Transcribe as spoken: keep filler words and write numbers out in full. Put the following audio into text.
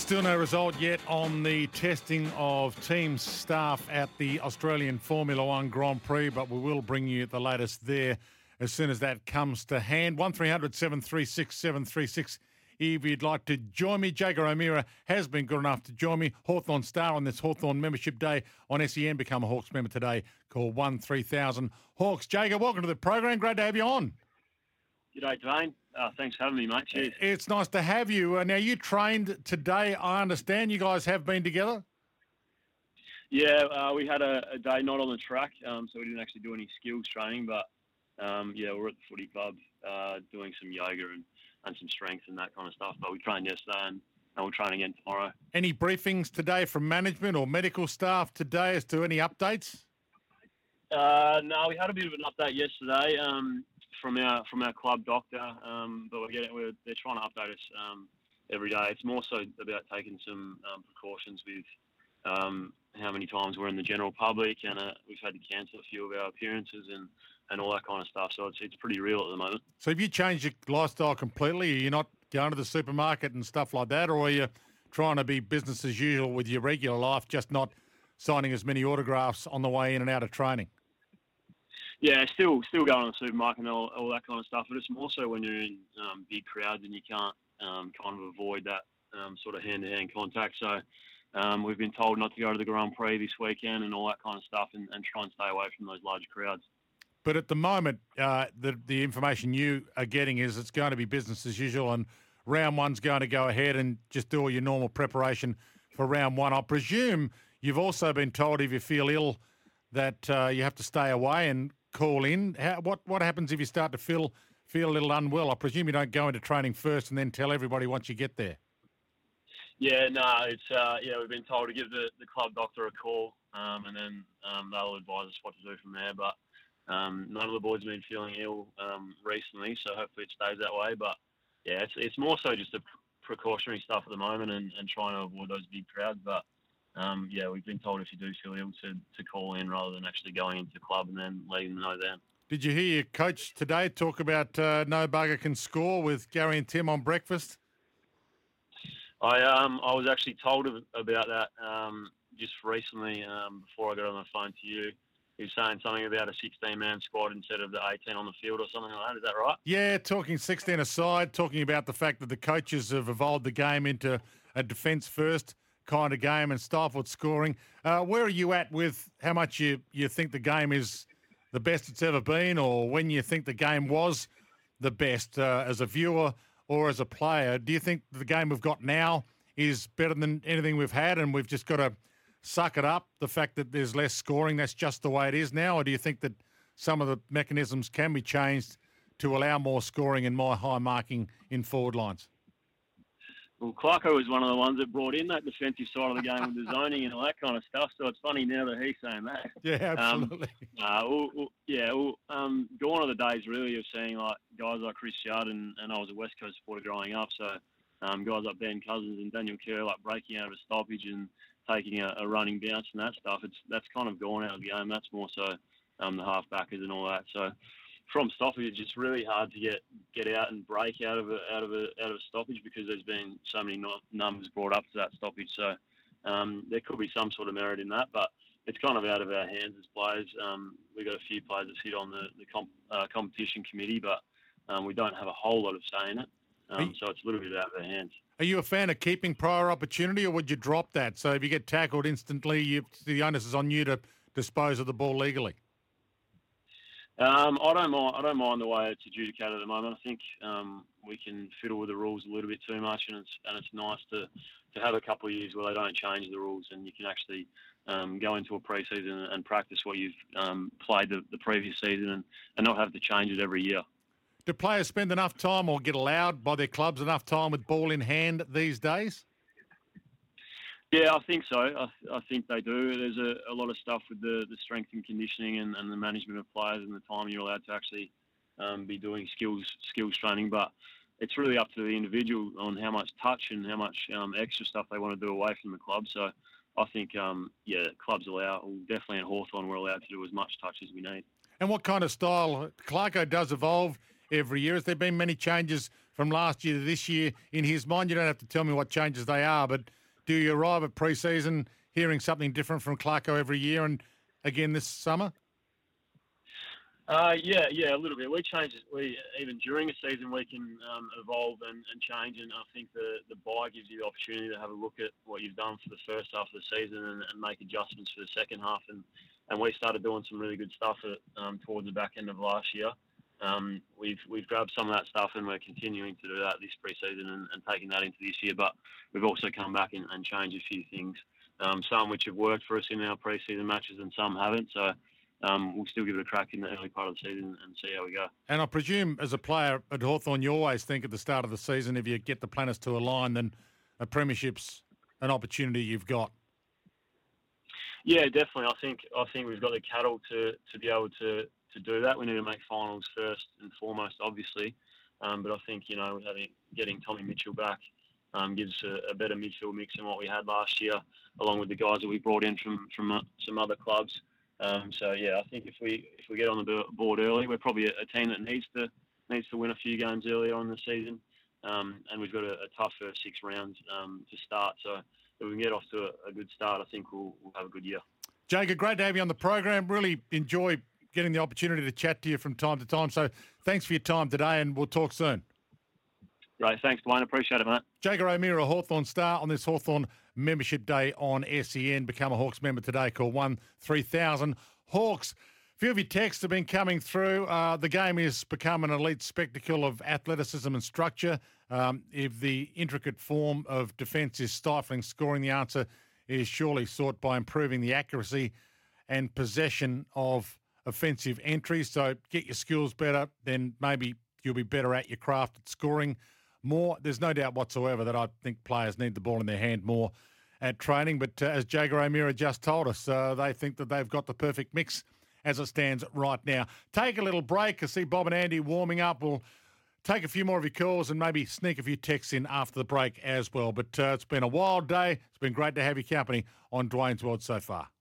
Still no result yet on the testing of team staff at the Australian Formula One Grand Prix, but we will bring you the latest there as soon as that comes to hand. one three hundred seven three six seven three six if you'd like to join me. Jager O'Meara has been good enough to join me. Hawthorn Star on this Hawthorn Membership Day on S E N. Become a Hawks member today. Call one three thousand Hawks. Jager, welcome to the program. Great to have you on. G'day, Dwayne. Uh, thanks for having me, mate. Cheers. It's nice to have you. Uh, now, you trained today, I understand. You guys have been together? Yeah, uh, we had a, a day not on the track, um, so we didn't actually do any skills training, but, um, yeah, we're at the footy club uh, doing some yoga and, and some strength and that kind of stuff. But we trained yesterday and, and we'll train again tomorrow. Any briefings today from management or medical staff today as to any updates? Uh, no, we had a bit of an update yesterday. Um, from our from our club doctor, um, but we're getting we're they're trying to update us um, every day. It's more so about taking some um, precautions with um, how many times we're in the general public, and uh, we've had to cancel a few of our appearances and, and all that kind of stuff. So it's it's pretty real at the moment. So have you changed your lifestyle completely? Are you not going to the supermarket and stuff like that, or are you trying to be business as usual with your regular life, just not signing as many autographs on the way in and out of training? Yeah, still still going to the supermarket and all, all that kind of stuff, but it's more so when you're in um, big crowds and you can't um, kind of avoid that um, sort of hand-to-hand contact. So um, we've been told not to go to the Grand Prix this weekend and all that kind of stuff, and, and try and stay away from those large crowds. But at the moment, uh, the the information you are getting is it's going to be business as usual, and round one's going to go ahead and just do all your normal preparation for round one. I presume you've also been told if you feel ill that uh, you have to stay away and call in. How, what what happens if you start to feel feel a little unwell? I presume you don't go into training first and then tell everybody once you get there. Yeah, no, it's uh, yeah. We've been told to give the, the club doctor a call, um, and then um, they'll advise us what to do from there. But um, none of the boys have been feeling ill um, recently, so hopefully it stays that way. But yeah, it's it's more so just a precautionary stuff at the moment, and, and trying to avoid those big crowds. But Um, yeah, we've been told if you do feel ill to, to call in rather than actually going into the club and then letting them know then. Did you hear your coach today talk about uh, no bugger can score with Gary and Tim on breakfast? I um I was actually told of, about that um, just recently um, before I got on the phone to you. He was saying something about a sixteen-man squad instead of the eighteen on the field or something like that. Is that right? Yeah, talking sixteen aside, talking about the fact that the coaches have evolved the game into a defence-first kind of game and stifled scoring. Uh, where are you at with how much you, you think the game is the best it's ever been, or when you think the game was the best uh, as a viewer or as a player? Do you think the game we've got now is better than anything we've had and we've just got to suck it up, the fact that there's less scoring, that's just the way it is now? Or do you think that some of the mechanisms can be changed to allow more scoring and more high marking in forward lines? Well, Clarko was one of the ones that brought in that defensive side of the game with the zoning and all that kind of stuff. So it's funny now that he's saying that. Yeah, absolutely. Um, uh, well, well, yeah, well, um, gone are the days really of seeing like guys like Chris Judd, and, and I was a West Coast supporter growing up. So um, guys like Ben Cousins and Daniel Kerr like breaking out of a stoppage and taking a, a running bounce and that stuff. It's that's kind of gone out of the game. That's more so um, the half-backers and all that. So from stoppage, it's just really hard to get, get out and break out of a out of a out of a stoppage because there's been so many no, numbers brought up to that stoppage. So um, there could be some sort of merit in that, but it's kind of out of our hands as players. Um, we've got a few players that sit on the the comp, uh, competition committee, but um, we don't have a whole lot of say in it. Um, you, so it's a little bit out of our hands. Are you a fan of keeping prior opportunity, or would you drop that? So if you get tackled instantly, you, the onus is on you to dispose of the ball legally. Um, I don't mind. I don't mind the way it's adjudicated at the moment. I think um, we can fiddle with the rules a little bit too much, and it's and it's nice to, to have a couple of years where they don't change the rules, and you can actually um, go into a pre-season and, and practice what you've um, played the, the previous season, and, and not have to change it every year. Do players spend enough time, or get allowed by their clubs enough time with ball in hand these days? Yeah, I think so. I, I think they do. There's a, a lot of stuff with the, the strength and conditioning and, and the management of players and the time you're allowed to actually um, be doing skills skills training. But it's really up to the individual on how much touch and how much um, extra stuff they want to do away from the club. So I think, um, yeah, clubs allow, well, definitely in Hawthorn, we're allowed to do as much touch as we need. And what kind of style? Clarko does evolve every year. Has there been many changes from last year to this year in his mind? You don't have to tell me what changes they are, but do you arrive at pre-season hearing something different from Clarko every year and again this summer? Uh, yeah, yeah, a little bit. We change. We even during a season we can um, evolve and, and change, and I think the the bye gives you the opportunity to have a look at what you've done for the first half of the season and, and make adjustments for the second half. And, and we started doing some really good stuff at, um, towards the back end of last year. Um, we've we've grabbed some of that stuff and we're continuing to do that this pre-season and, and taking that into this year. But we've also come back and, and changed a few things, um, some which have worked for us in our pre-season matches and some haven't. So. Um, we'll still give it a crack in the early part of the season and see how we go. And I presume as a player at Hawthorn, you always think at the start of the season, if you get the planets to align, then a premiership's an opportunity you've got. Yeah, definitely. I think I think we've got the cattle to, to be able to, to do that. We need to make finals first and foremost, obviously. Um, but I think, you know, having, getting Tommy Mitchell back um, gives a, a better midfield mix than what we had last year, along with the guys that we brought in from, from uh, some other clubs. Um, so yeah, I think if we if we get on the board early, we're probably a, a team that needs to needs to win a few games earlier on in the season, um, and we've got a, a tough first six rounds um, to start. So if we can get off to a, a good start, I think we'll, we'll have a good year. Jacob, great to have you on the program. Really enjoy getting the opportunity to chat to you from time to time. So thanks for your time today, and we'll talk soon. Great, thanks, Dwayne. Appreciate it, mate. Jacob O'Meara, a Hawthorn star on this Hawthorn Membership Day on S E N. Become a Hawks member today. Call one three thousand Hawks. A few of your texts have been coming through. Uh, the game has become an elite spectacle of athleticism and structure. Um, if the intricate form of defence is stifling scoring, the answer is surely sought by improving the accuracy and possession of offensive entries. So get your skills better, then maybe you'll be better at your craft at scoring more. There's no doubt whatsoever that I think players need the ball in their hand more at training. But uh, as Jacob O'Meara just told us, uh, they think that they've got the perfect mix as it stands right now. Take a little break. I see Bob and Andy warming up. We'll take a few more of your calls and maybe sneak a few texts in after the break as well. But uh, it's been a wild day. It's been great to have your company on Dwayne's World so far.